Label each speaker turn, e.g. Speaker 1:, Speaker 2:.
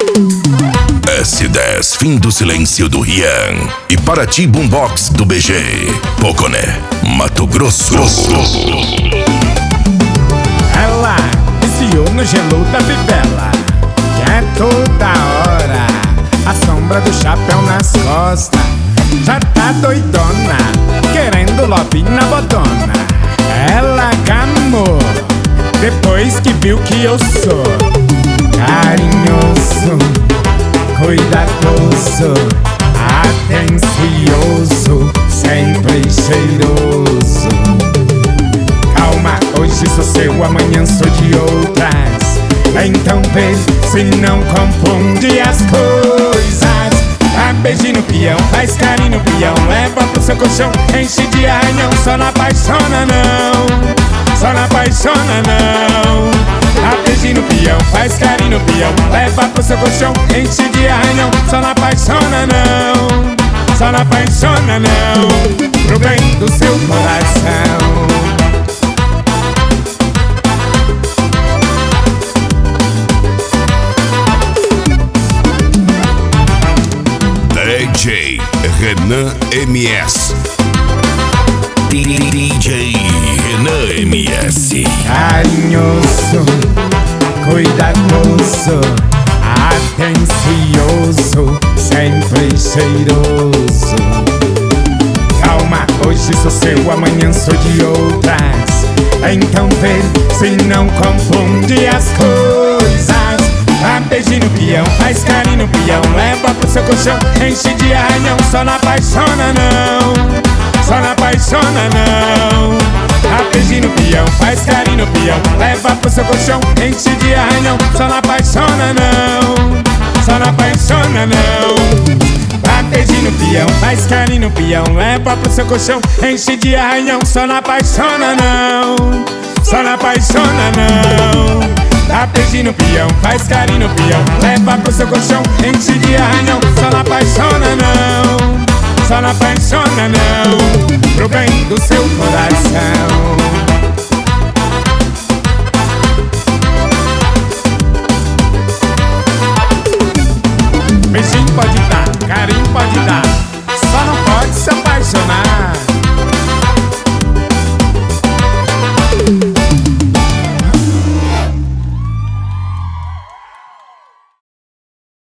Speaker 1: S10, Fim do Silêncio do Rian. E Paraty Boombox do BG. Poconé, Mato Grosso.
Speaker 2: Ela viciou no gelo da bibela, que é toda hora a sombra do chapéu nas costas. Já tá doidona, querendo lobby na botona. Ela gamou, depois que viu que eu sou carinhoso, cuidadoso, atencioso, sempre cheiroso. Calma, hoje sou seu, amanhã sou de outras. Então vê se não confunde as coisas. Dá beijinho no peão, faz carinho no peão, leva pro seu colchão, enche de arranhão. Só não apaixona não, só não apaixona não. Dá beijinho no peão, faz carinho no peão, leva pro seu colchão, enche de arranhão. Só não apaixona não, só não apaixona não, pro bem do seu coração.
Speaker 1: DJ Renan MS. DJ Renan MS.
Speaker 2: Carinhoso, cuidadoso, atencioso, sempre cheiroso. Calma, hoje sou seu, amanhã sou de outras. Então vê se não confunde as coisas. Dá beijinho no peão, faz carinho no peão, leva pro seu colchão, enche de arranhão. Só não apaixona não, só não apaixona não. Dá beijinho no peão, faz carinho no peão, leva pro seu colchão, enche de arranhão. Só não apaixona não, só não apaixona não. Dá beijinho no peão, faz carinho no peão, leva pro seu colchão, enche de arranhão. Só não apaixona não, só não apaixona não. Dá beijinho no peão, faz carinho no peão, leva pro seu colchão, enche de arranhão. Só não apaixona não, só não apaixona não, pro bem do seu coração.